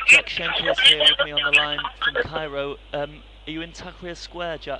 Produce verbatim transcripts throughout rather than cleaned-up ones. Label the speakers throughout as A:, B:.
A: Jack Schenker is here with me on the line from Cairo. Um, are you in Tahrir Square, Jack?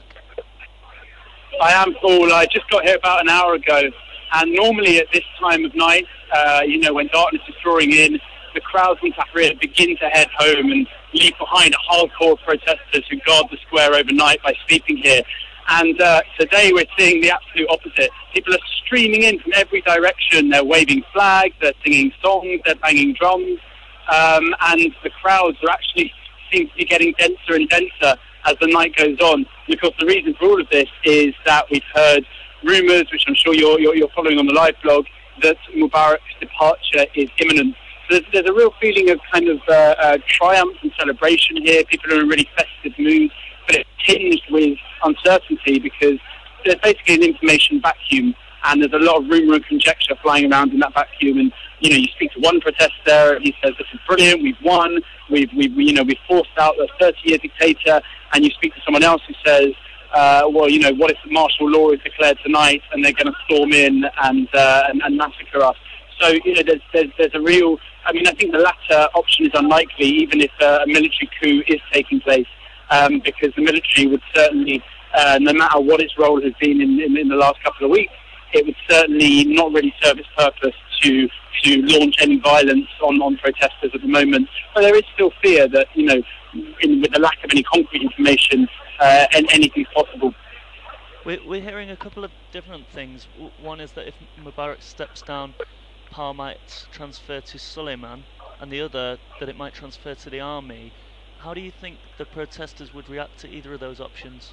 B: I am, Paul. I just got here about an hour ago, and normally at this time of night, uh, you know, when darkness is drawing in, the crowds in Tahrir begin to head home and leave behind hardcore protesters who guard the square overnight by sleeping here. And uh, today we're seeing the absolute opposite. People are streaming in from every direction. They're waving flags, they're singing songs, they're banging drums, um, and the crowds are actually seem to be getting denser and denser as the night goes on. And of course, the reason for all of this is that we've heard rumours, which I'm sure you're, you're, you're following on the live blog, that Mubarak's departure is imminent. So there's, there's a real feeling of kind of uh, uh, triumph and celebration here. People are in a really festive mood, but it's tinged with uncertainty because there's basically an information vacuum, and there's a lot of rumour and conjecture flying around in that vacuum. And you know, you speak to one protester, and he says, "This is brilliant. We've won. We've, we've, you know, we've forced out a thirty-year dictator." And you speak to someone else who says, uh, "Well, you know, what if martial law is declared tonight, and they're going to storm in and, uh, and and massacre us?" So you know, there's there's there's a real. I mean, I think the latter option is unlikely, even if uh, a military coup is taking place, um, because the military would certainly, uh, no matter what its role has been in, in, in the last couple of weeks, it would certainly not really serve its purpose to to launch any violence on, on protesters at the moment. But there is still fear that, you know, in, with the lack of any concrete information, uh, and anything's possible.
A: We're, we're hearing a couple of different things. W- One is that if Mubarak steps down, power might transfer to Suleiman, and the other that it might transfer to the army. How do you think the protesters would react to either of those options?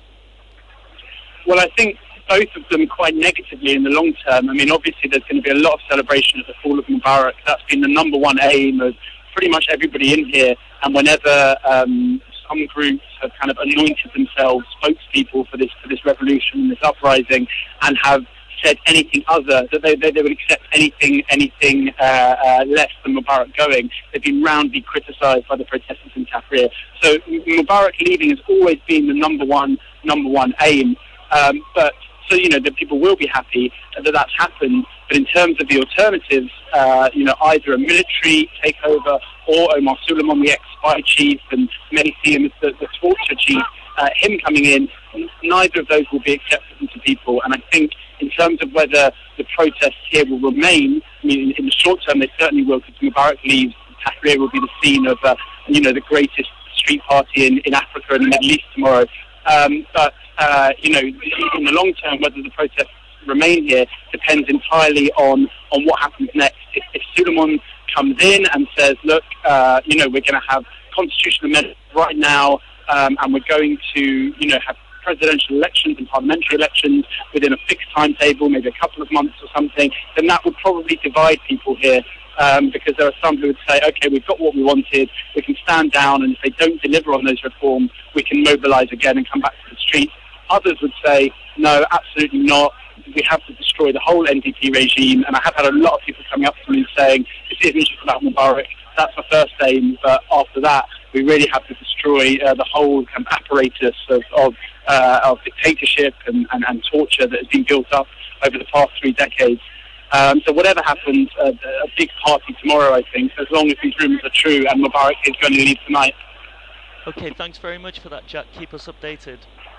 B: Well, I think both of them quite negatively in the long term. I mean, obviously there's going to be a lot of celebration at the fall of Mubarak. That's been the number one aim of pretty much everybody in here. And whenever um, some groups have kind of anointed themselves spokespeople for this for this revolution, this uprising, and have said anything other, that they, they, they would accept anything anything uh, uh, less than Mubarak going, they've been roundly criticised by the protesters in Tahrir. So Mubarak leaving has always been the number one number one aim. Um, but so you know that people will be happy that that's happened. But in terms of the alternatives, uh, you know, either a military takeover or Omar Suleiman, the ex-spy chief, and many see him as the, the torture chief, uh, him coming in, neither of those will be acceptable to people. And I think in terms of whether the protests here will remain, I mean, in, in the short term they certainly will, because Mubarak leaves, Tahrir will be the scene of, uh, you know, the greatest street party in, in Africa and the Middle East tomorrow. Um, but, uh, you know, in the long term, whether the protests remain here depends entirely on, on what happens next. If, if Suleiman comes in and says, look, uh, you know, we're going to have constitutional amendments right now, um, and we're going to, you know, have presidential elections and parliamentary elections within a fixed timetable, maybe a couple of months or something, then that would probably divide people here. Um, because there are some who would say, okay, we've got what we wanted, we can stand down, and if they don't deliver on those reforms, we can mobilise again and come back to the streets. Others would say, no, absolutely not. We have to destroy the whole N D P regime. And I have had a lot of people coming up to me saying, this isn't just about Mubarak, that's my first aim, but after that, we really have to destroy uh, the whole kind of apparatus of, of, uh, of dictatorship and, and, and torture that has been built up over the past three decades. Um, so whatever happens, uh, a big party tomorrow, I think, as long as these rumours are true, and Mubarak is going to leave tonight.
A: Okay, thanks very much for that, Jack. Keep us updated.